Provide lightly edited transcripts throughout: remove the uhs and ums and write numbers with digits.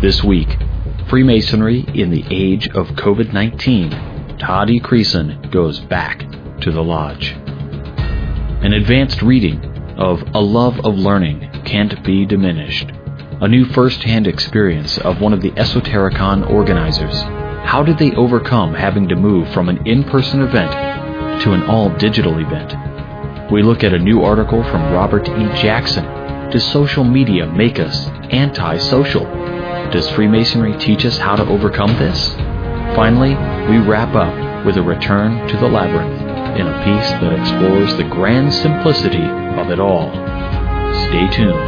This week, Freemasonry in the Age of COVID-19. Todd E. Creason goes back to the lodge. An advanced reading of A Love of Learning Can't Be Diminished. A new first-hand experience of one of the Esotericon organizers. How did they overcome having to move from an in-person event to an all-digital event? We look at a new article from Robert E. Jackson. Does social media make us anti-social? Does Freemasonry teach us how to overcome this? Finally, we wrap up with a return to the labyrinth in a piece that explores the grand simplicity of it all. Stay tuned.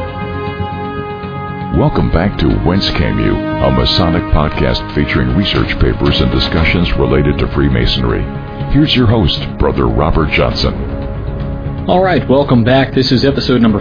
Welcome back to Whence Came You, a Masonic podcast featuring research papers and discussions related to Freemasonry. Here's your host, Brother Robert Johnson. All right, welcome back. This is episode number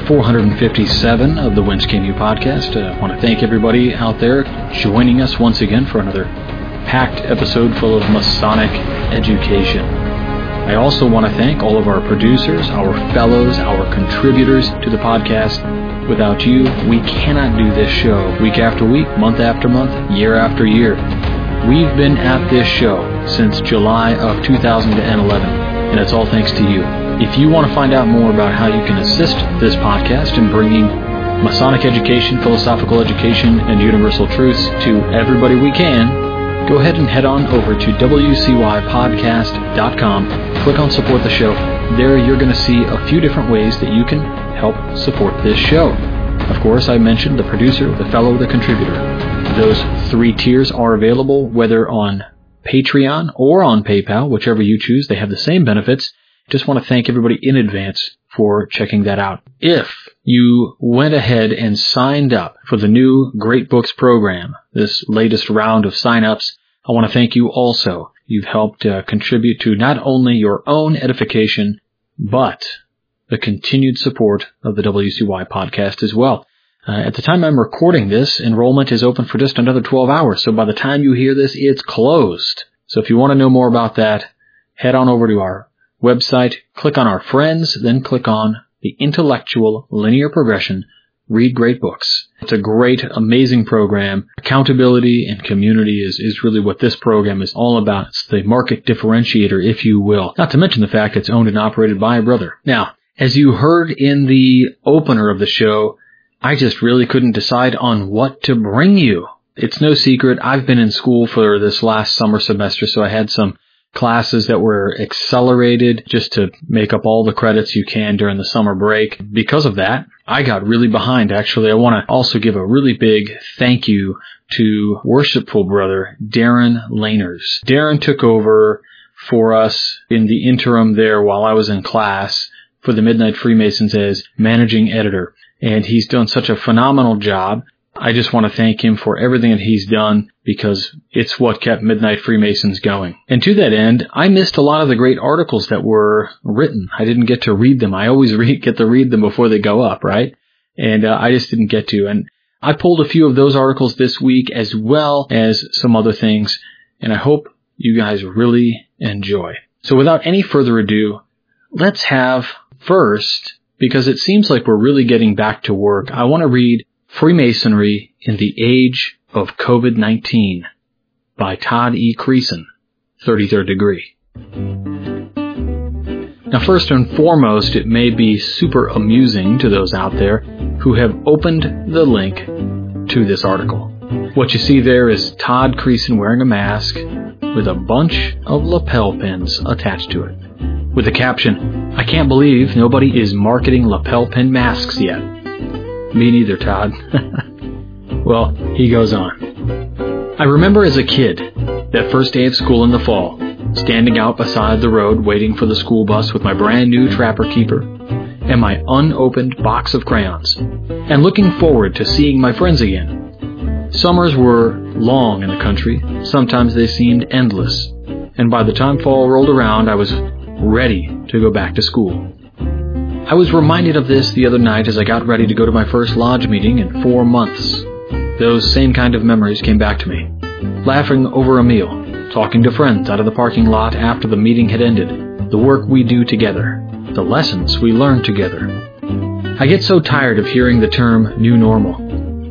457 of the Whence Came You podcast. I want to thank everybody out there joining us once again for another packed episode full of Masonic education. I also want to thank all of our producers, our fellows, our contributors to the podcast. Without you, we cannot do this show week after week, month after month, year after year. We've been at this show since July of 2011, and it's all thanks to you. If you want to find out more about how you can assist this podcast in bringing Masonic education, philosophical education, and universal truths to everybody we can, go ahead and head on over to wcypodcast.com, click on Support the Show. There you're going to see a few different ways that you can help support this show. Of course, I mentioned the producer, the fellow, the contributor. Those three tiers are available whether on Patreon or on PayPal, whichever you choose. They have the same benefits. Just want to thank everybody in advance for checking that out. If you went ahead and signed up for the new Great Books program, this latest round of sign-ups, I want to thank you also. You've helped contribute to not only your own edification, but the continued support of the WCY podcast as well. At the time I'm recording this, enrollment is open for just another 12 hours, so by the time you hear this, it's closed. So if you want to know more about that, head on over to our website, click on our friends, then click on the Intellectual Linear Progression, Read Great Books. It's a great, amazing program. Accountability and community is really what this program is all about. It's the market differentiator, if you will. Not to mention the fact it's owned and operated by a brother. Now, as you heard in the opener of the show, I just really couldn't decide on what to bring you. It's no secret, I've been in school for this last summer semester, so I had some classes that were accelerated just to make up all the credits you can during the summer break. Because of that, I got really behind. Actually, I want to also give a really big thank you to worshipful brother Darren Laners. Darren took over for us in the interim there while I was in class for the Midnight Freemasons as managing editor. And he's done such a phenomenal job. I just want to thank him for everything that he's done because it's what kept Midnight Freemasons going. And to that end, I missed a lot of the great articles that were written. I didn't get to read them. I always get to read them before they go up, right? And I just didn't get to. And I pulled a few of those articles this week as well as some other things. And I hope you guys really enjoy. So without any further ado, let's have first, because it seems like we're really getting back to work, I want to read Freemasonry in the Age of COVID-19 by Todd E. Creason, 33rd degree. Now, first and foremost, it may be super amusing to those out there who have opened the link to this article. What you see there is Todd Creason wearing a mask with a bunch of lapel pins attached to it, with the caption, "I can't believe nobody is marketing lapel pin masks yet." Me neither, Todd. Well, he goes on. I remember as a kid, that first day of school in the fall, standing out beside the road waiting for the school bus with my brand new Trapper Keeper and my unopened box of crayons, and looking forward to seeing my friends again. Summers were long in the country, sometimes they seemed endless, and by the time fall rolled around, I was ready to go back to school. I was reminded of this the other night as I got ready to go to my first lodge meeting in 4 months. Those same kind of memories came back to me. Laughing over a meal, talking to friends out of the parking lot after the meeting had ended, the work we do together, the lessons we learn together. I get so tired of hearing the term new normal.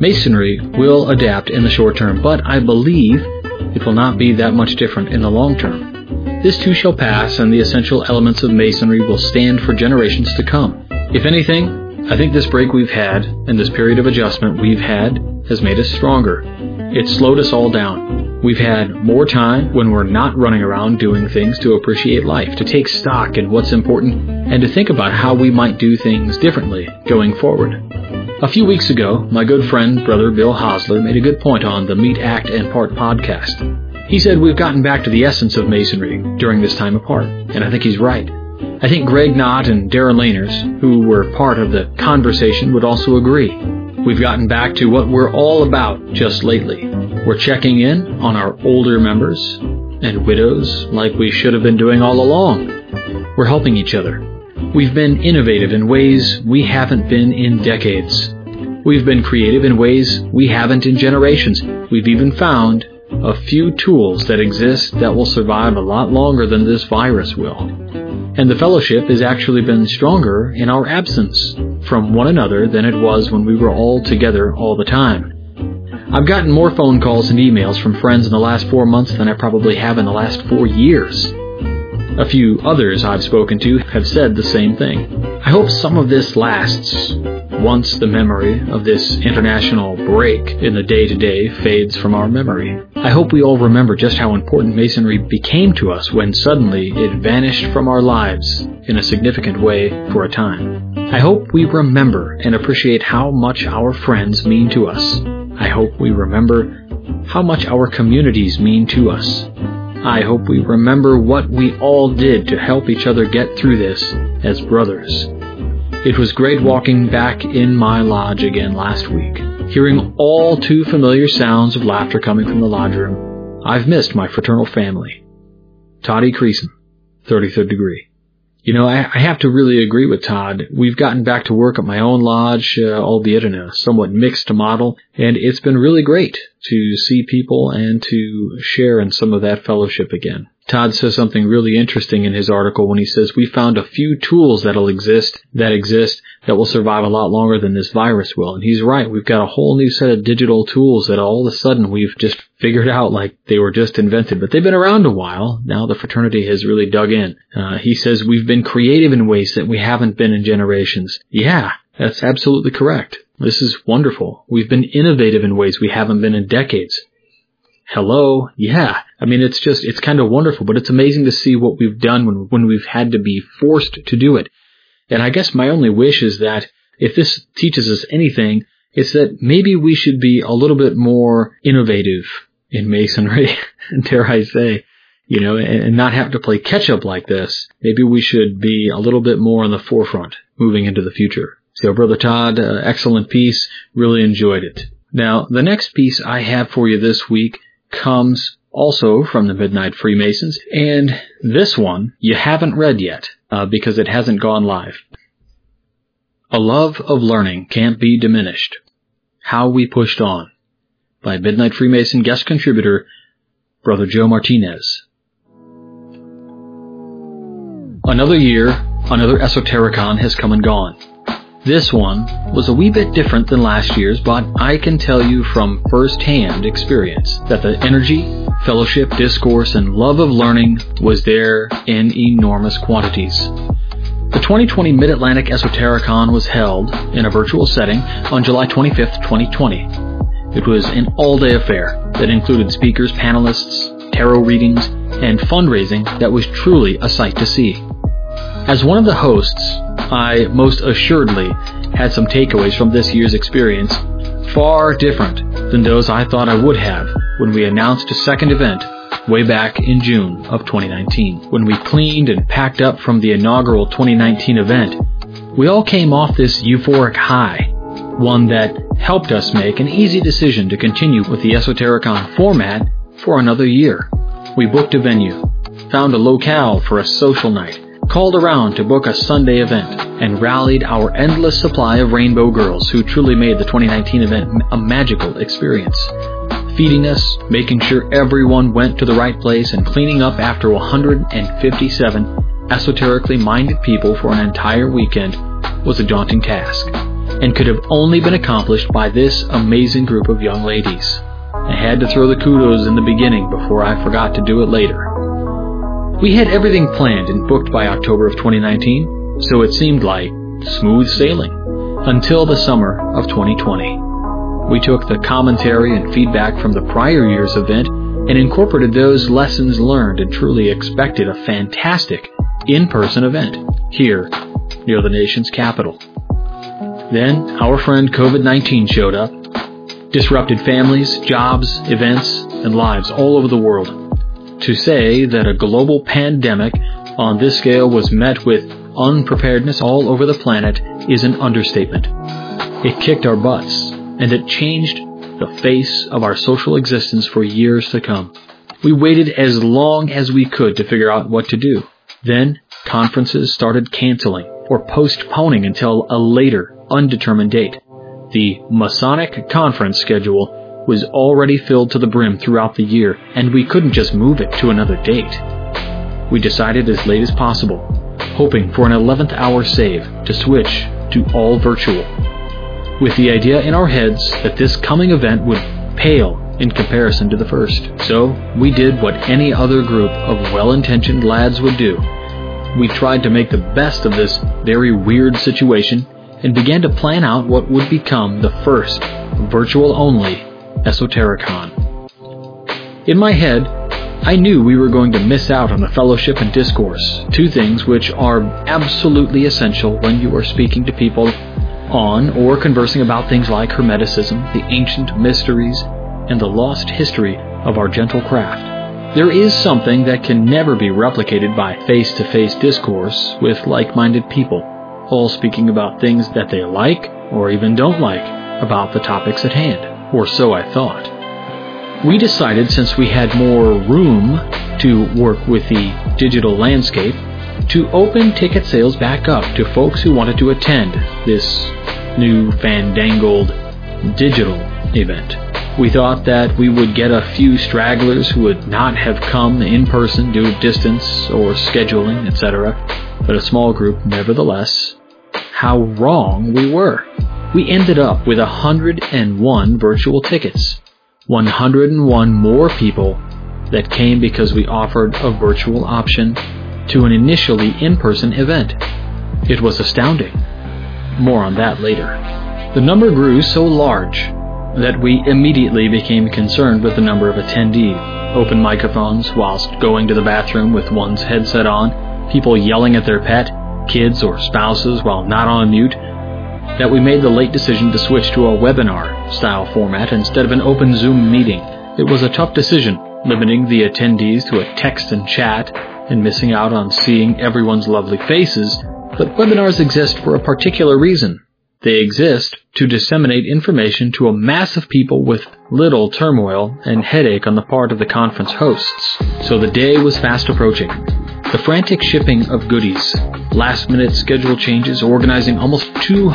Masonry will adapt in the short term, but I believe it will not be that much different in the long term. This too shall pass, and the essential elements of Masonry will stand for generations to come. If anything, I think this break we've had, and this period of adjustment we've had, has made us stronger. It slowed us all down. We've had more time when we're not running around doing things to appreciate life, to take stock in what's important, and to think about how we might do things differently going forward. A few weeks ago, my good friend, Brother Bill Hosler, made a good point on the Meet, Act, and Part podcast. He said we've gotten back to the essence of Masonry during this time apart, and I think he's right. I think Greg Knott and Darren Laners, who were part of the conversation, would also agree. We've gotten back to what we're all about just lately. We're checking in on our older members and widows like we should have been doing all along. We're helping each other. We've been innovative in ways we haven't been in decades. We've been creative in ways we haven't in generations. We've even found a few tools that exist that will survive a lot longer than this virus will. And the fellowship has actually been stronger in our absence from one another than it was when we were all together all the time. I've gotten more phone calls and emails from friends in the last 4 months than I probably have in the last 4 years. A few others I've spoken to have said the same thing. I hope some of this lasts once the memory of this international break in the day-to-day fades from our memory. I hope we all remember just how important Masonry became to us when suddenly it vanished from our lives in a significant way for a time. I hope we remember and appreciate how much our friends mean to us. I hope we remember how much our communities mean to us. I hope we remember what we all did to help each other get through this as brothers. It was great walking back in my lodge again last week, hearing all too familiar sounds of laughter coming from the lodge room. I've missed my fraternal family. Todd E. Creason, 33rd degree. You know, I have to really agree with Todd. We've gotten back to work at my own lodge, albeit in a somewhat mixed model, and it's been really great to see people and to share in some of that fellowship again. Todd says something really interesting in his article when he says, we found a few tools that will survive a lot longer than this virus will. And he's right. We've got a whole new set of digital tools that all of a sudden we've just figured out like they were just invented. But they've been around a while. Now the fraternity has really dug in. He says we've been creative in ways that we haven't been in generations. Yeah, that's absolutely correct. This is wonderful. We've been innovative in ways we haven't been in decades. Hello? Yeah. I mean, it's kind of wonderful, but it's amazing to see what we've done when we've had to be forced to do it. And I guess my only wish is that if this teaches us anything, it's that maybe we should be a little bit more innovative in Masonry, dare I say, you know, and not have to play catch up like this. Maybe we should be a little bit more on the forefront moving into the future. So, Brother Todd, excellent piece. Really enjoyed it. Now, the next piece I have for you this week comes also from the Midnight Freemasons, and this one you haven't read yet because it hasn't gone live. A Love of Learning Can't Be Diminished. How We Pushed On, by Midnight Freemason guest contributor Brother Joe Martinez. Another year, another Esotericon has come and gone. This one was a wee bit different than last year's, but I can tell you from first-hand experience that the energy, fellowship, discourse, and love of learning was there in enormous quantities. The 2020 Mid-Atlantic Esotericon was held in a virtual setting on July 25th, 2020. It was an all-day affair that included speakers, panelists, tarot readings, and fundraising that was truly a sight to see. As one of the hosts, I most assuredly had some takeaways from this year's experience, far different than those I thought I would have when we announced a second event way back in June of 2019. When we cleaned and packed up from the inaugural 2019 event, we all came off this euphoric high, one that helped us make an easy decision to continue with the Esotericon format for another year. We booked a venue, found a locale for a social night, called around to book a Sunday event, and rallied our endless supply of rainbow girls who truly made the 2019 event a magical experience. Feeding us, making sure everyone went to the right place, and cleaning up after 157 esoterically minded people for an entire weekend was a daunting task. and could have only been accomplished by this amazing group of young ladies. I had to throw the kudos in the beginning before I forgot to do it later. We had everything planned and booked by October of 2019, so it seemed like smooth sailing until the summer of 2020. We took the commentary and feedback from the prior year's event and incorporated those lessons learned and truly expected a fantastic in-person event here near the nation's capital. Then our friend COVID-19 showed up, disrupted families, jobs, events, and lives all over the world. To say that a global pandemic on this scale was met with unpreparedness all over the planet is an understatement. It kicked our butts, and it changed the face of our social existence for years to come. We waited as long as we could to figure out what to do. Then conferences started canceling or postponing until a later, undetermined date. The Masonic conference schedule was already filled to the brim throughout the year, and we couldn't just move it to another date. We decided as late as possible, hoping for an 11th hour save to switch to all virtual, with the idea in our heads that this coming event would pale in comparison to the first. So we did what any other group of well-intentioned lads would do. We tried to make the best of this very weird situation and began to plan out what would become the first virtual-only Esotericon. In my head, I knew we were going to miss out on the fellowship and discourse, two things which are absolutely essential when you are speaking to people on or conversing about things like Hermeticism, the ancient mysteries, and the lost history of our gentle craft. There is something that can never be replicated by face-to-face discourse with like-minded people, all speaking about things that they like or even don't like about the topics at hand. Or so I thought. We decided, since we had more room to work with the digital landscape, to open ticket sales back up to folks who wanted to attend this new fandangled digital event. We thought that we would get a few stragglers who would not have come in person due to distance or scheduling, etc., but a small group nevertheless. How wrong we were. We ended up with 101 virtual tickets, 101 more people that came because we offered a virtual option to an initially in-person event. It was astounding. More on that later. The number grew so large that we immediately became concerned with the number of attendees. Open microphones whilst going to the bathroom with one's headset on, people yelling at their pet, kids or spouses while not on mute, that we made the late decision to switch to a webinar-style format instead of an open Zoom meeting. It was a tough decision, limiting the attendees to a text and chat and missing out on seeing everyone's lovely faces, but webinars exist for a particular reason. They exist to disseminate information to a mass of people with little turmoil and headache on the part of the conference hosts. So the day was fast approaching. The frantic shipping of goodies, last-minute schedule changes, organizing almost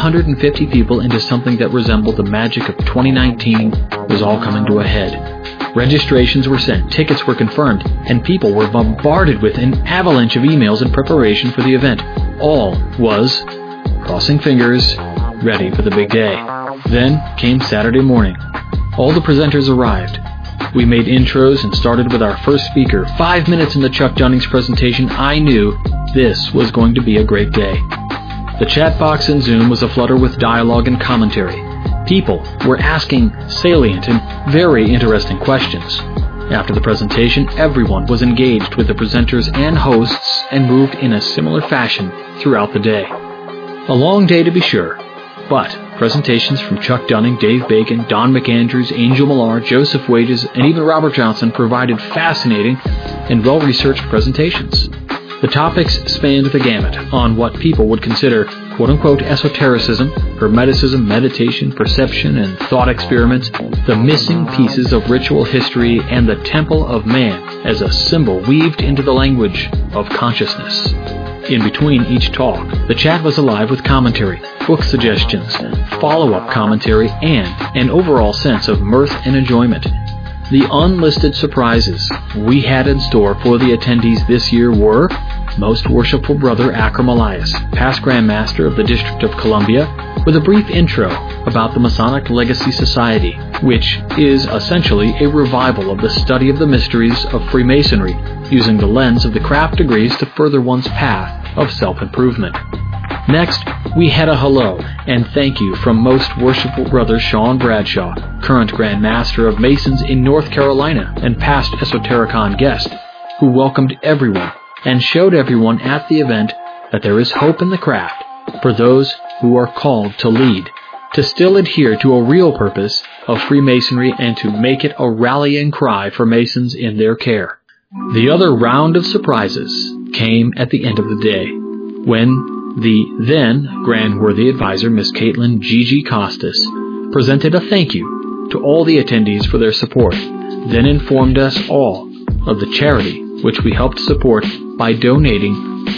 250 people into something that resembled the magic of 2019 was all coming to a head. Registrations were sent, tickets were confirmed, and people were bombarded with an avalanche of emails in preparation for the event. All was, crossing fingers, ready for the big day. Then came Saturday morning. All the presenters arrived. We made intros and started with our first speaker. 5 minutes into Chuck Dunning's presentation, I knew this was going to be a great day. The chat box in Zoom was aflutter with dialogue and commentary. People were asking salient and very interesting questions. After the presentation, everyone was engaged with the presenters and hosts and moved in a similar fashion throughout the day. A long day to be sure, but presentations from Chuck Dunning, Dave Bacon, Don McAndrews, Angel Millar, Joseph Wages, and even Robert Johnson provided fascinating and well-researched presentations. The topics spanned the gamut on what people would consider quote-unquote esotericism, hermeticism, meditation, perception, and thought experiments, the missing pieces of ritual history, and the temple of man as a symbol weaved into the language of consciousness. In between each talk, the chat was alive with commentary, book suggestions, follow-up commentary, and an overall sense of mirth and enjoyment. The unlisted surprises we had in store for the attendees this year were Most Worshipful Brother Akram Elias, past Grand Master of the District of Columbia, with a brief intro about the Masonic Legacy Society, which is essentially a revival of the study of the mysteries of Freemasonry, using the lens of the craft degrees to further one's path of self-improvement. Next, we had a hello and thank you from Most Worshipful Brother Sean Bradshaw, current Grand Master of Masons in North Carolina and past Esotericon guest, who welcomed everyone and showed everyone at the event that there is hope in the craft for those who are called to lead, to still adhere to a real purpose of Freemasonry and to make it a rallying cry for Masons in their care. The other round of surprises came at the end of the day, when the then Grand Worthy Advisor, Miss Caitlin Gigi Costas, presented a thank you to all the attendees for their support, then informed us all of the charity which we helped support by donating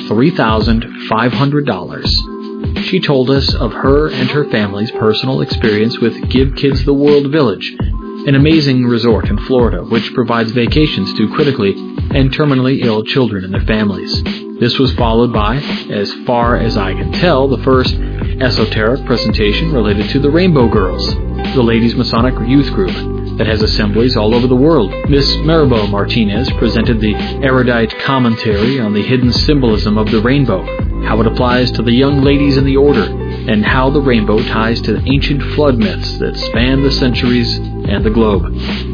$3,500. She told us of her and her family's personal experience with Give Kids the World Village, an amazing resort in Florida which provides vacations to critically and terminally ill children and their families. This was followed by, as far as I can tell, the first esoteric presentation related to the Rainbow Girls, the Ladies Masonic Youth Group that has assemblies all over the world. Miss Maribel Martinez presented the erudite commentary on the hidden symbolism of the rainbow, how it applies to the young ladies in the order, and how the rainbow ties to the ancient flood myths that span the centuries and the globe.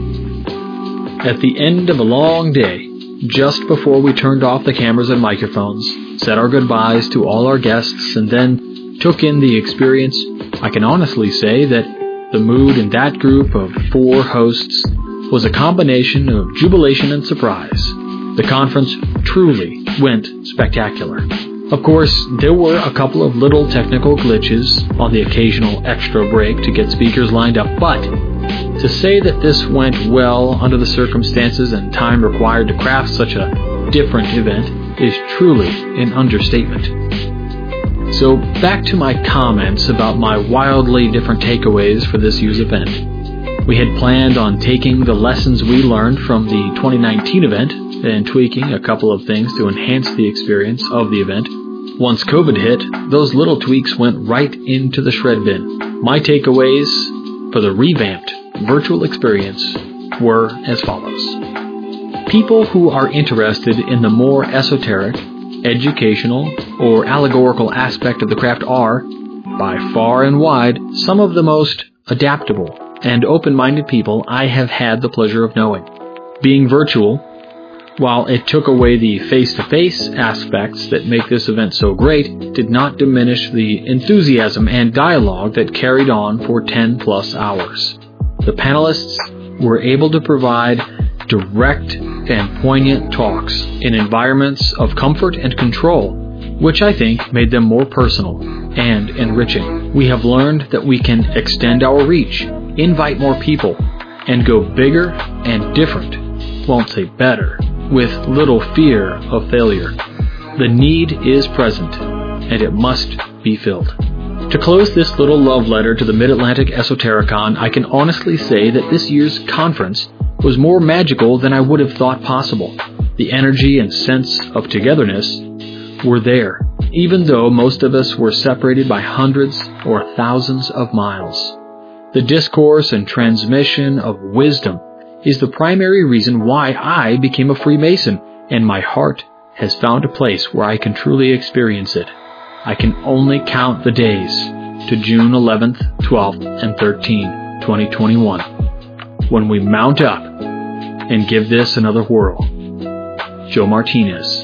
At the end of a long day, just before we turned off the cameras and microphones, said our goodbyes to all our guests, and then took in the experience, I can honestly say that the mood in that group of 4 hosts was a combination of jubilation and surprise. The conference truly went spectacular. Of course, there were a couple of little technical glitches on the occasional extra break to get speakers lined up, but to say that this went well under the circumstances and time required to craft such a different event is truly an understatement. So back to my comments about my wildly different takeaways for this year's event. We had planned on taking the lessons we learned from the 2019 event and tweaking a couple of things to enhance the experience of the event. Once COVID hit, those little tweaks went right into the shred bin. My takeaways for the revamped virtual experience were as follows. People who are interested in the more esoteric, educational, or allegorical aspect of the craft are, by far and wide, some of the most adaptable and open-minded people I have had the pleasure of knowing. Being virtual, while it took away the face-to-face aspects that make this event so great, did not diminish the enthusiasm and dialogue that carried on for 10+ hours. The panelists were able to provide direct and poignant talks in environments of comfort and control, which I think made them more personal and enriching. We have learned that we can extend our reach, invite more people, and go bigger and different, won't say better, with little fear of failure. The need is present, and it must be filled. To close this little love letter to the Mid-Atlantic Esotericon, I can honestly say that this year's conference was more magical than I would have thought possible. The energy and sense of togetherness were there, even though most of us were separated by hundreds or thousands of miles. The discourse and transmission of wisdom is the primary reason why I became a Freemason, and my heart has found a place where I can truly experience it. I can only count the days to June 11th, 12th, and 13th, 2021, when we mount up and give this another whirl. Joe Martinez.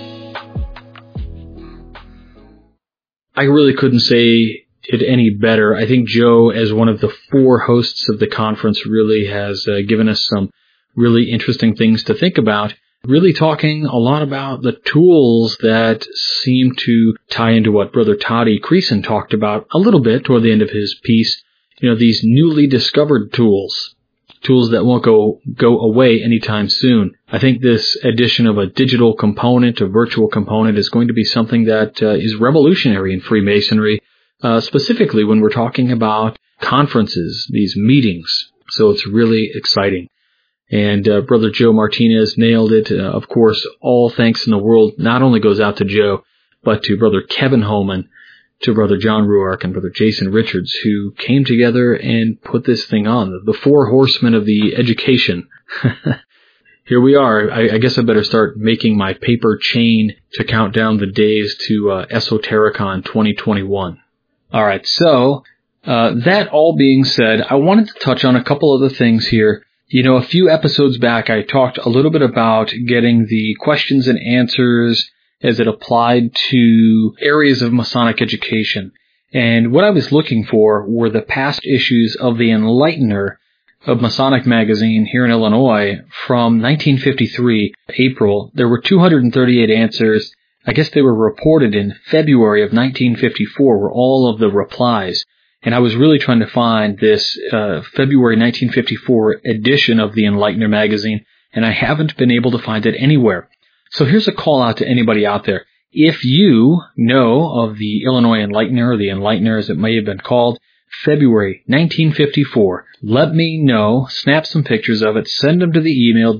I really couldn't say it any better. I think Joe, as one of the 4 hosts of the conference, really has given us some really interesting things to think about, really talking a lot about the tools that seem to tie into what Brother Toddy Creason talked about a little bit toward the end of his piece. You know, these newly discovered tools that won't go away anytime soon. I think this addition of a digital component, a virtual component, is going to be something that is revolutionary in Freemasonry, specifically when we're talking about conferences, these meetings. So it's really exciting. And Brother Joe Martinez nailed it. Of course, all thanks in the world not only goes out to Joe, but to Brother Kevin Holman, to Brother John Ruark, and Brother Jason Richards, who came together and put this thing on. The four horsemen of the education. Here we are. I guess I better start making my paper chain to count down the days to Esotericon 2021. All right, so that all being said, I wanted to touch on a couple other things here. A few episodes back, I talked a little bit about getting the questions and answers as it applied to areas of Masonic education. And what I was looking for were the past issues of the Enlightener of Masonic magazine here in Illinois from 1953, April. There were 238 answers. I guess they were reported in February of 1954 were all of the replies. And I was really trying to find this February 1954 edition of the Enlightener magazine, and I haven't been able to find it anywhere. So here's a call out to anybody out there. If you know of the Illinois Enlightener, or the Enlightener as it may have been called, February 1954, let me know, snap some pictures of it, send them to the email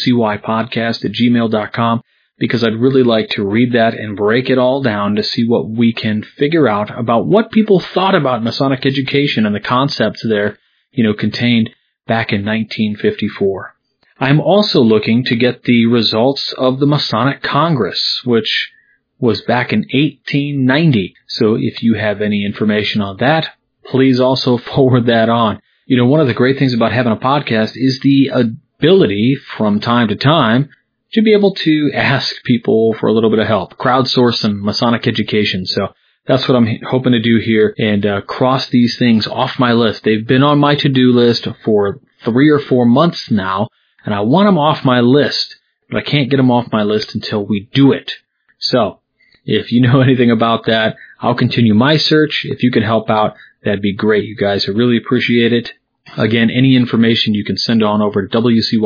wcypodcast@gmail.com, because I'd really like to read that and break it all down to see what we can figure out about what people thought about Masonic education and the concepts there, contained back in 1954. I'm also looking to get the results of the Masonic Congress, which was back in 1890. So if you have any information on that, please also forward that on. One of the great things about having a podcast is the ability from time to time to be able to ask people for a little bit of help, crowdsource some Masonic education. So that's what I'm hoping to do here and cross these things off my list. They've been on my to-do list for 3 or 4 months now, and I want them off my list, but I can't get them off my list until we do it. So if you know anything about that, I'll continue my search. If you can help out, that'd be great, you guys. I really appreciate it. Again, any information you can send on over to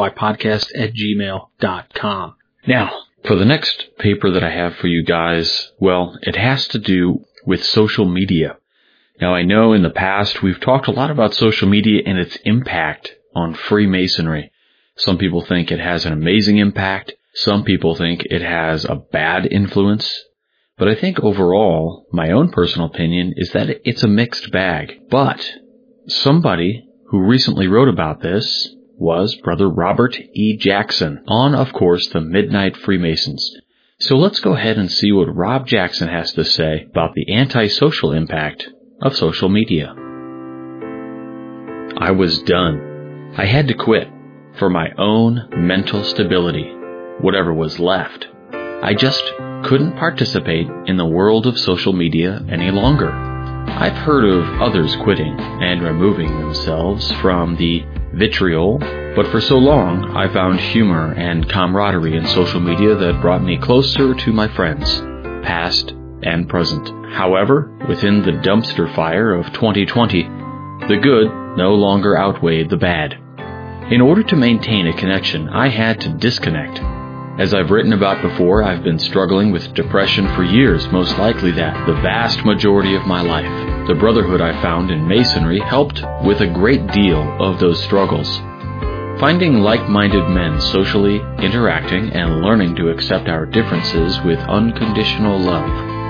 wcypodcast@gmail.com. Now, for the next paper that I have for you guys, well, it has to do with social media. Now, I know in the past we've talked a lot about social media and its impact on Freemasonry. Some people think it has an amazing impact. Some people think it has a bad influence. But I think overall, my own personal opinion is that it's a mixed bag. But somebody who recently wrote about this was Brother Robert E. Jackson on, of course, the Midnight Freemasons. So let's go ahead and see what Rob Jackson has to say about the antisocial impact of social media. I was done. I had to quit for my own mental stability, whatever was left. I just couldn't participate in the world of social media any longer. I've heard of others quitting and removing themselves from the vitriol, but for so long I found humor and camaraderie in social media that brought me closer to my friends, past and present. However, within the dumpster fire of 2020, the good no longer outweighed the bad. In order to maintain a connection, I had to disconnect. As I've written about before, I've been struggling with depression for years, most likely that the vast majority of my life. The brotherhood I found in Masonry helped with a great deal of those struggles. Finding like-minded men socially interacting and learning to accept our differences with unconditional love.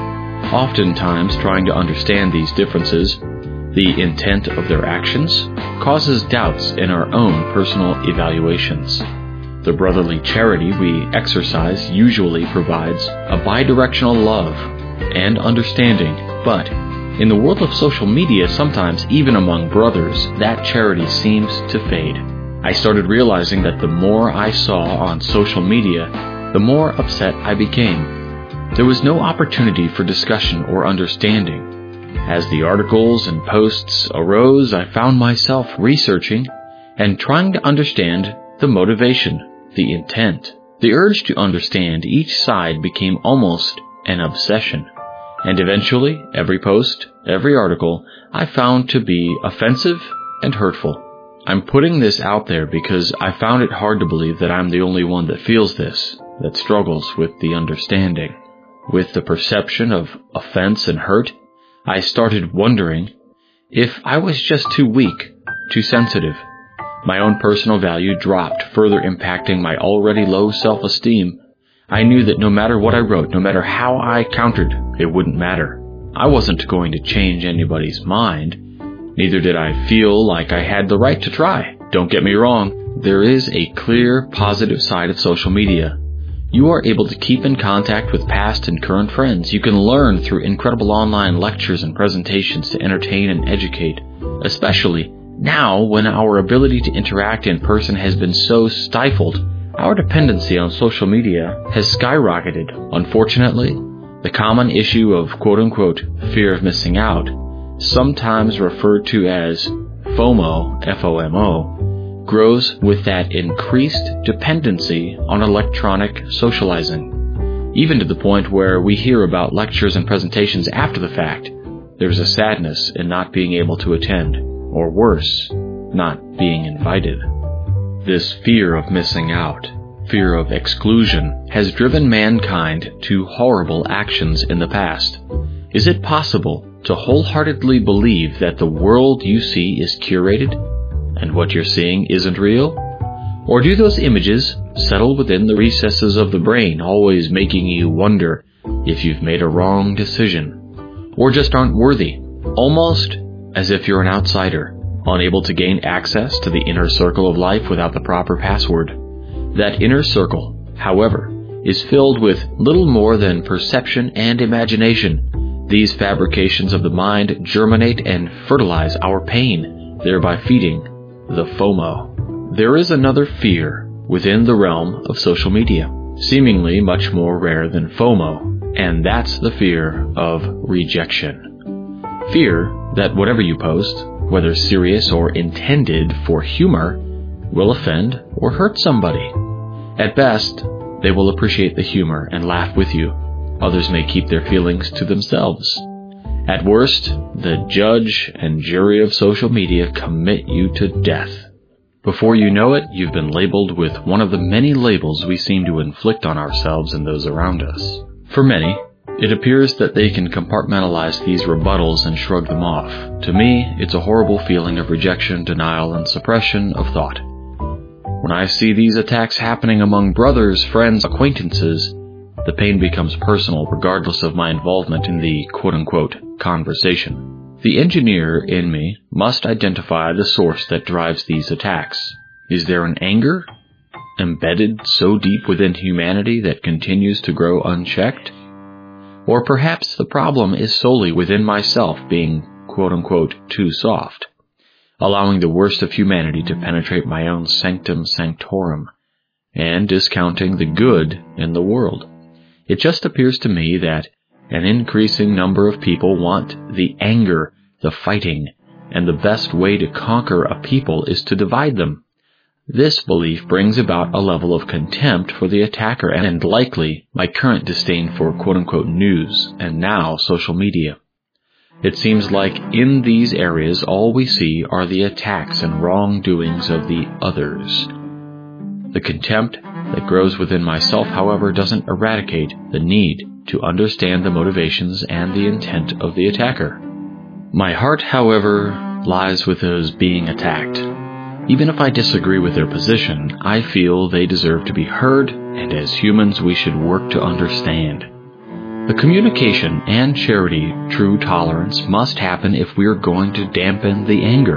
Oftentimes, trying to understand these differences, the intent of their actions, causes doubts in our own personal evaluations. The brotherly charity we exercise usually provides a bidirectional love and understanding, but in the world of social media, sometimes even among brothers, that charity seems to fade. I started realizing that the more I saw on social media, the more upset I became. There was no opportunity for discussion or understanding. As the articles and posts arose, I found myself researching and trying to understand the motivation, the intent. The urge to understand each side became almost an obsession. And eventually, every post, every article, I found to be offensive and hurtful. I'm putting this out there because I found it hard to believe that I'm the only one that feels this, that struggles with the understanding. With the perception of offense and hurt, I started wondering if I was just too weak, too sensitive. My own personal value dropped, further impacting my already low self-esteem. I knew that no matter what I wrote, no matter how I countered, it wouldn't matter. I wasn't going to change anybody's mind. Neither did I feel like I had the right to try. Don't get me wrong, there is a clear, positive side of social media. You are able to keep in contact with past and current friends. You can learn through incredible online lectures and presentations to entertain and educate, especially now when our ability to interact in person has been so stifled. Our dependency on social media has skyrocketed. Unfortunately, the common issue of quote-unquote fear of missing out, sometimes referred to as FOMO, F-O-M-O, grows with that increased dependency on electronic socializing, even to the point where we hear about lectures and presentations after the fact. There's a sadness in not being able to attend, or worse, not being invited. This fear of missing out, fear of exclusion, has driven mankind to horrible actions in the past. Is it possible to wholeheartedly believe that the world you see is curated and what you're seeing isn't real? Or do those images settle within the recesses of the brain, always making you wonder if you've made a wrong decision, or just aren't worthy, almost as if you're an outsider, unable to gain access to the inner circle of life without the proper password? That inner circle, however, is filled with little more than perception and imagination. These fabrications of the mind germinate and fertilize our pain, thereby feeding the FOMO. There is another fear within the realm of social media, seemingly much more rare than FOMO, and that's the fear of rejection. Fear that whatever you post, whether serious or intended for humor, will offend or hurt somebody. At best, they will appreciate the humor and laugh with you. Others may keep their feelings to themselves. At worst, the judge and jury of social media commit you to death. Before you know it, you've been labeled with one of the many labels we seem to inflict on ourselves and those around us. For many, it appears that they can compartmentalize these rebuttals and shrug them off. To me, it's a horrible feeling of rejection, denial, and suppression of thought. When I see these attacks happening among brothers, friends, acquaintances, the pain becomes personal regardless of my involvement in the quote-unquote conversation. The engineer in me must identify the source that drives these attacks. Is there an anger embedded so deep within humanity that continues to grow unchecked? Or perhaps the problem is solely within myself being quote-unquote too soft, allowing the worst of humanity to penetrate my own sanctum sanctorum, and discounting the good in the world. It just appears to me that an increasing number of people want the anger, the fighting, and the best way to conquer a people is to divide them. This belief brings about a level of contempt for the attacker and likely my current disdain for quote-unquote news and now social media. It seems like in these areas all we see are the attacks and wrongdoings of the others. The contempt that grows within myself, however, doesn't eradicate the need to understand the motivations and the intent of the attacker. My heart, however, lies with those being attacked. Even if I disagree with their position, I feel they deserve to be heard, and as humans we should work to understand. The communication and charity, true tolerance, must happen if we are going to dampen the anger.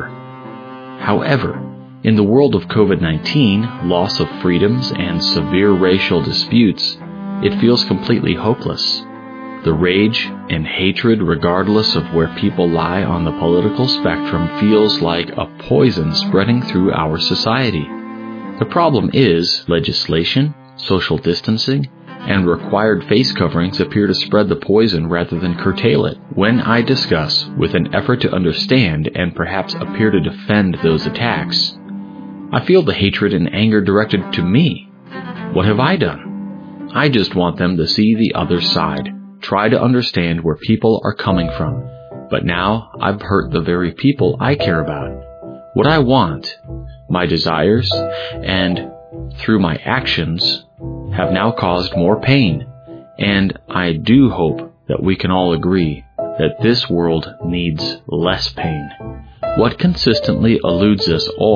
However, in the world of COVID-19, loss of freedoms, and severe racial disputes, it feels completely hopeless. The rage and hatred, regardless of where people lie on the political spectrum, feels like a poison spreading through our society. The problem is legislation, social distancing, and required face coverings appear to spread the poison rather than curtail it. When I discuss, with an effort to understand and perhaps appear to defend those attacks, I feel the hatred and anger directed to me. What have I done? I just want them to see the other side, try to understand where people are coming from. But now I've hurt the very people I care about. What I want, my desires, and through my actions, have now caused more pain. And I do hope that we can all agree that this world needs less pain. What consistently eludes us all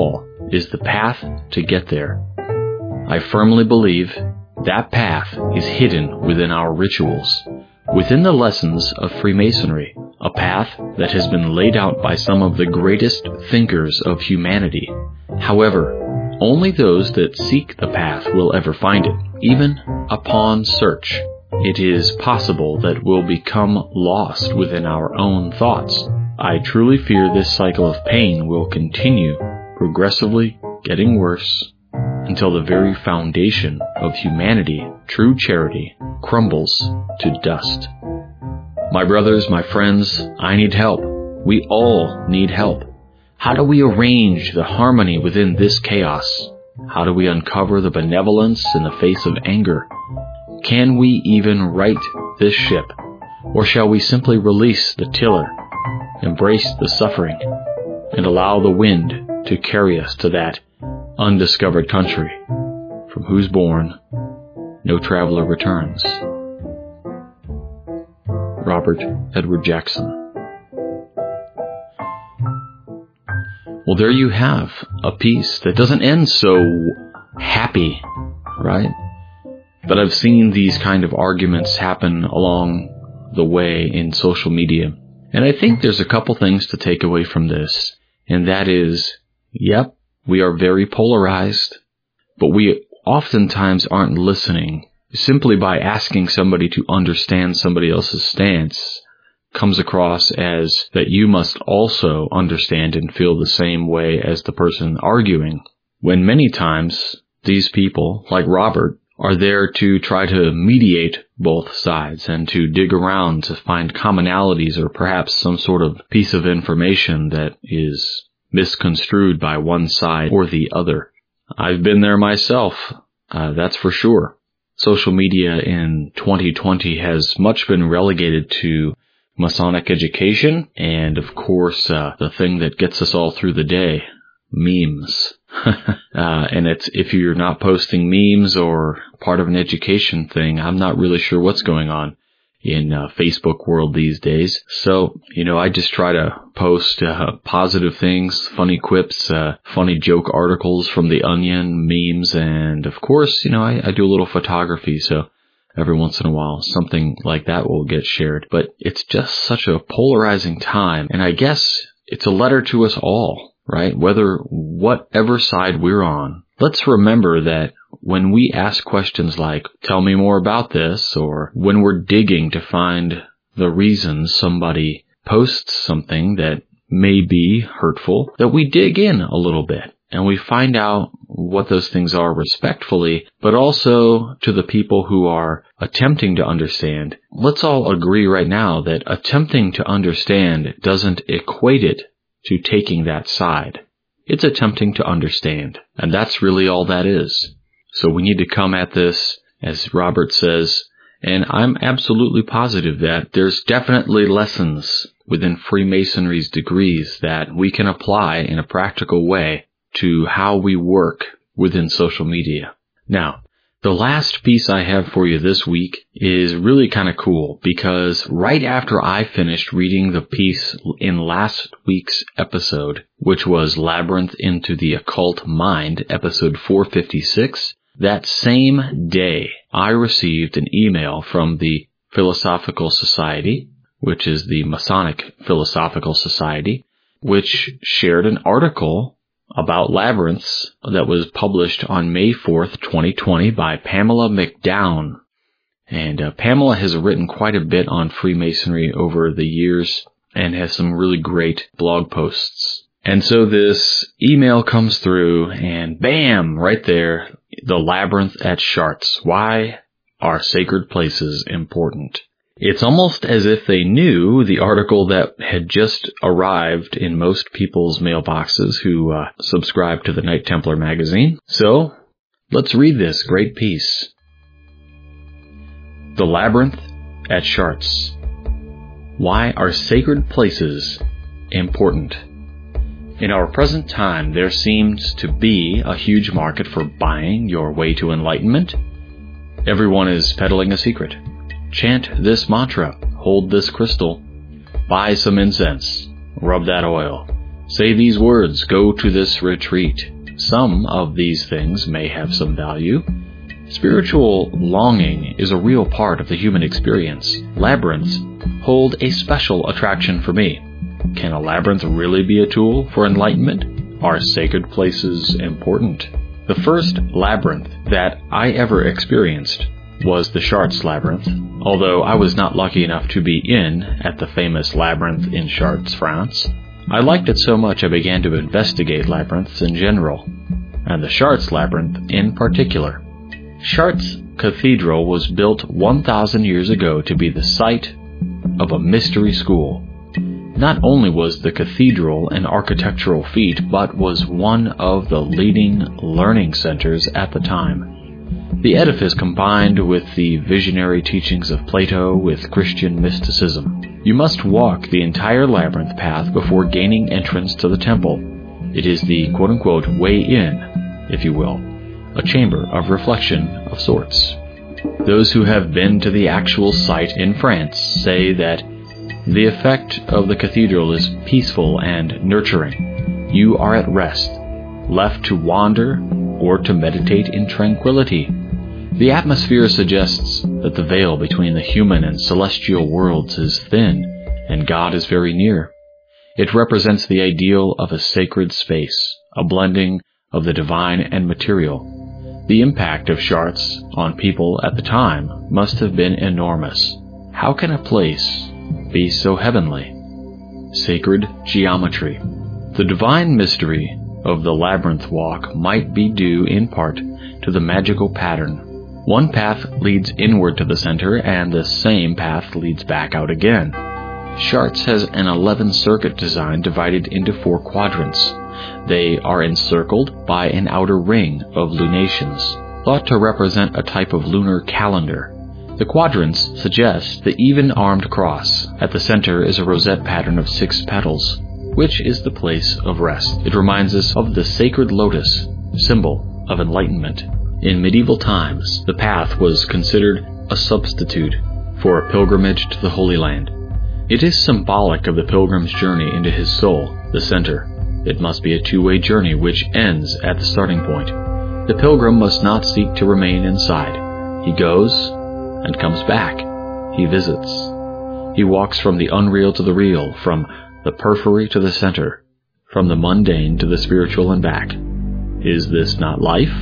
is the path to get there. I firmly believe that path is hidden within our rituals, within the lessons of Freemasonry, a path that has been laid out by some of the greatest thinkers of humanity. However, only those that seek the path will ever find it. Even upon search, it is possible that we'll become lost within our own thoughts. I truly fear this cycle of pain will continue, progressively getting worse, until the very foundation of humanity, true charity, crumbles to dust. My brothers, my friends, I need help. We all need help. How do we arrange the harmony within this chaos? How do we uncover the benevolence in the face of anger? Can we even right this ship? Or shall we simply release the tiller, embrace the suffering, and allow the wind to carry us to that undiscovered country from whose bourne no traveler returns? Robert Edward Jackson. Well, there you have a piece that doesn't end so happy, right? But I've seen these kind of arguments happen along the way in social media. And I think there's a couple things to take away from this. And that is, yep, we are very polarized, but we oftentimes aren't listening. Simply by asking somebody to understand somebody else's stance comes across as that you must also understand and feel the same way as the person arguing, when many times these people, like Robert, are there to try to mediate both sides and to dig around to find commonalities or perhaps some sort of piece of information that is misconstrued by one side or the other. I've been there myself, that's for sure. Social media in 2020 has much been relegated to Masonic education and, of course, the thing that gets us all through the day, memes. And it's if you're not posting memes or part of an education thing, I'm not really sure what's going on in Facebook world these days. So, I just try to post positive things, funny quips, funny joke articles from The Onion, memes, and of course, I do a little photography, so every once in a while something like that will get shared. But it's just such a polarizing time, and I guess it's a letter to us all, right? Whatever side we're on, let's remember that when we ask questions like, tell me more about this, or when we're digging to find the reasons somebody posts something that may be hurtful, that we dig in a little bit and we find out what those things are respectfully, but also to the people who are attempting to understand. Let's all agree right now that attempting to understand doesn't equate it to taking that side. It's attempting to understand, and that's really all that is. So we need to come at this, as Robert says, and I'm absolutely positive that there's definitely lessons within Freemasonry's degrees that we can apply in a practical way to how we work within social media. Now, the last piece I have for you this week is really kind of cool because right after I finished reading the piece in last week's episode, which was Labyrinth into the Occult Mind, episode 456, that same day I received an email from the Philosophical Society, which is the Masonic Philosophical Society, which shared an article about labyrinths that was published on May 4th, 2020 by Pamela McDowne. And Pamela has written quite a bit on Freemasonry over the years and has some really great blog posts. And so this email comes through and bam, right there, the labyrinth at Chartres. Why are sacred places important? It's almost as if they knew the article that had just arrived in most people's mailboxes who subscribe to the Knight Templar magazine. So, let's read this great piece. The Labyrinth at Chartres. Why are sacred places important? In our present time, there seems to be a huge market for buying your way to enlightenment. Everyone is peddling a secret. Chant this mantra, hold this crystal, buy some incense, rub that oil, say these words, go to this retreat, some of these things may have some value. Spiritual longing is a real part of the human experience. Labyrinths hold a special attraction for me. Can a labyrinth really be a tool for enlightenment? Are sacred places important? The first labyrinth that I ever experienced was the Chartres Labyrinth, although I was not lucky enough to be in at the famous labyrinth in Chartres, France. I liked it so much I began to investigate labyrinths in general, and the Chartres Labyrinth in particular. Chartres Cathedral was built 1,000 years ago to be the site of a mystery school. Not only was the cathedral an architectural feat, but was one of the leading learning centers at the time. The edifice combined with the visionary teachings of Plato with Christian mysticism. You must walk the entire labyrinth path before gaining entrance to the temple. It is the quote-unquote way in, if you will, a chamber of reflection of sorts. Those who have been to the actual site in France say that the effect of the cathedral is peaceful and nurturing. You are at rest, left to wander or to meditate in tranquility. The atmosphere suggests that the veil between the human and celestial worlds is thin, and God is very near. It represents the ideal of a sacred space, a blending of the divine and material. The impact of Chartres on people at the time must have been enormous. How can a place be so heavenly? Sacred geometry. The divine mystery of the labyrinth walk might be due in part to the magical pattern. One path leads inward to the center, and the same path leads back out again. Chartres has an 11-circuit design divided into 4 quadrants. They are encircled by an outer ring of lunations, thought to represent a type of lunar calendar. The quadrants suggest the even-armed cross. At the center is a rosette pattern of 6 petals, which is the place of rest. It reminds us of the sacred lotus, symbol of enlightenment. In medieval times, the path was considered a substitute for a pilgrimage to the Holy Land. It is symbolic of the pilgrim's journey into his soul, the center. It must be a two-way journey which ends at the starting point. The pilgrim must not seek to remain inside. He goes and comes back. He visits. He walks from the unreal to the real, from the periphery to the center, from the mundane to the spiritual and back. Is this not life?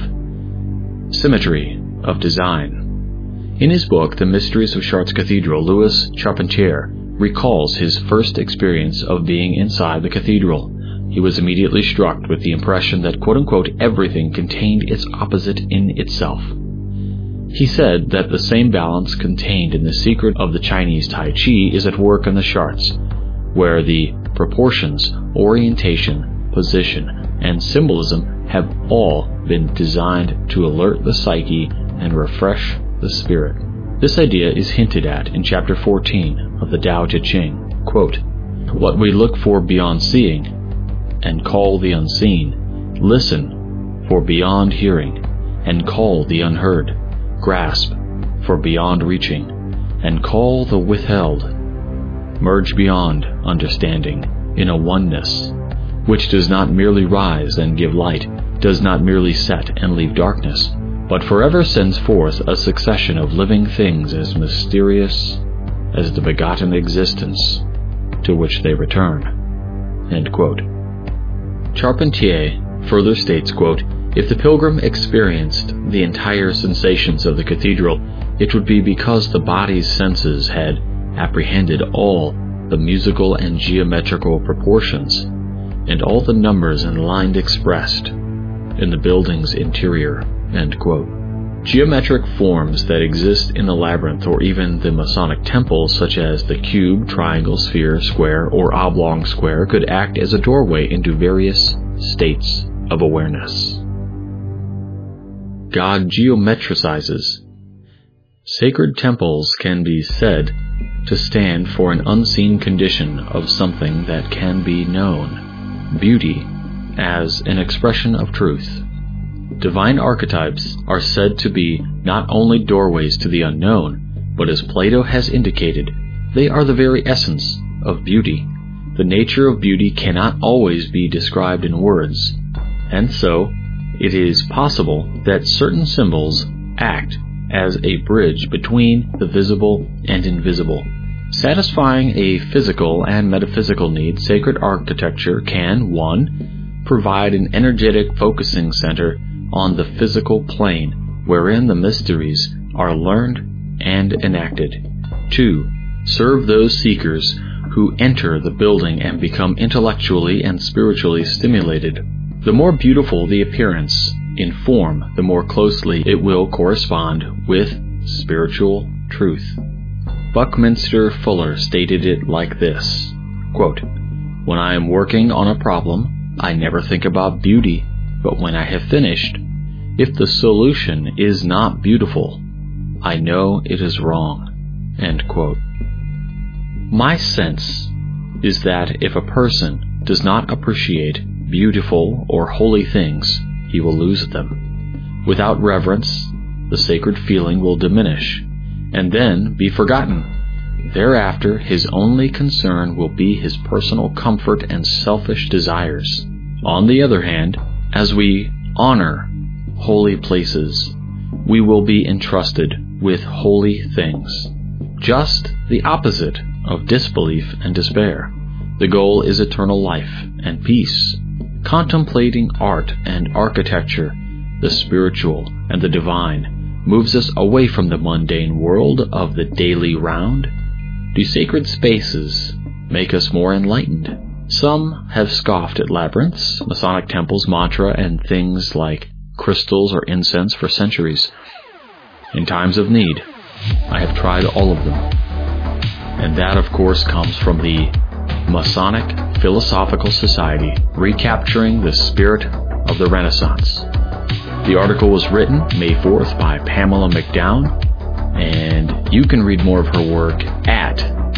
Symmetry of design. In his book, The Mysteries of Chartres Cathedral, Louis Charpentier recalls his first experience of being inside the cathedral. He was immediately struck with the impression that quote-unquote everything contained its opposite in itself. He said that the same balance contained in the secret of the Chinese Tai Chi is at work in the Chartres, where the proportions, orientation, position, and symbolism have all been designed to alert the psyche and refresh the spirit. This idea is hinted at in Chapter 14 of the Tao Te Ching. Quote, "What we look for beyond seeing, and call the unseen, listen for beyond hearing, and call the unheard, grasp for beyond reaching, and call the withheld, merge beyond understanding in a oneness, which does not merely rise and give light, does not merely set and leave darkness, but forever sends forth a succession of living things as mysterious as the begotten existence to which they return." End quote. Charpentier further states, quote, "If the pilgrim experienced the entire sensations of the cathedral, it would be because the body's senses had apprehended all the musical and geometrical proportions, and all the numbers and lines expressed in the building's interior." End quote. Geometric forms that exist in the labyrinth or even the Masonic temples, such as the cube, triangle, sphere, square, or oblong square, could act as a doorway into various states of awareness. God geometricizes. Sacred temples can be said to stand for an unseen condition of something that can be known, beauty, as an expression of truth. Divine archetypes are said to be not only doorways to the unknown, but as Plato has indicated, they are the very essence of beauty. The nature of beauty cannot always be described in words, and so It is possible that certain symbols act as a bridge between the visible and invisible. Satisfying a physical and metaphysical need, sacred architecture can, 1. Provide an energetic focusing center on the physical plane, wherein the mysteries are learned and enacted. 2. Serve those seekers who enter the building and become intellectually and spiritually stimulated. The more beautiful the appearance in form, the more closely it will correspond with spiritual truth. Buckminster Fuller stated it like this, quote, "When I am working on a problem, I never think about beauty, but when I have finished, if the solution is not beautiful, I know it is wrong." End quote. My sense is that if a person does not appreciate beautiful or holy things, he will lose them. Without reverence, the sacred feeling will diminish, and then be forgotten. Thereafter, his only concern will be his personal comfort and selfish desires. On the other hand, as we honor holy places, we will be entrusted with holy things. Just the opposite of disbelief and despair. The goal is eternal life and peace. Contemplating art and architecture, the spiritual and the divine, moves us away from the mundane world of the daily round. Do sacred spaces make us more enlightened? Some have scoffed at labyrinths, Masonic temples, mantra, and things like crystals or incense for centuries. In times of need, I have tried all of them. And that, of course, comes from the Masonic Philosophical Society, recapturing the spirit of the Renaissance. The article was written May 4th by Pamela McDowne, and you can read more of her work at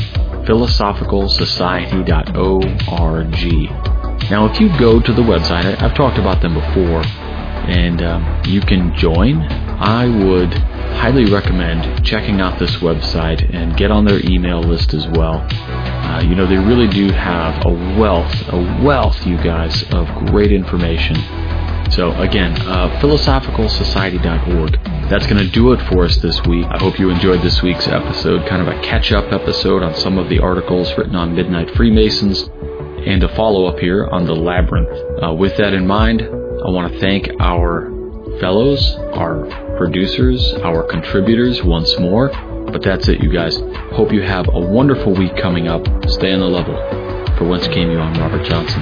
philosophicalsociety.org. Now, if you go to the website, I've talked about them before, and you can join. I would highly recommend checking out this website and get on their email list as well. They really do have a wealth, you guys, of great information. So again, philosophicalsociety.org. That's going to do it for us this week. I hope you enjoyed this week's episode, kind of a catch-up episode on some of the articles written on Midnight Freemasons, and a follow-up here on the Labyrinth. With that in mind, I want to thank our fellows, our producers, our contributors once more. But that's it, you guys. Hope you have a wonderful week coming up. Stay on the level. For Whence Came You, I'm Robert Johnson.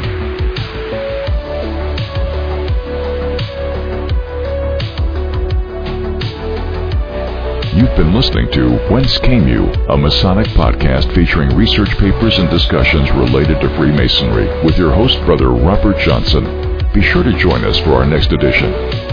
You've been listening to Whence Came You, a Masonic podcast featuring research papers and discussions related to Freemasonry with your host, Brother Robert Johnson. Be sure to join us for our next edition.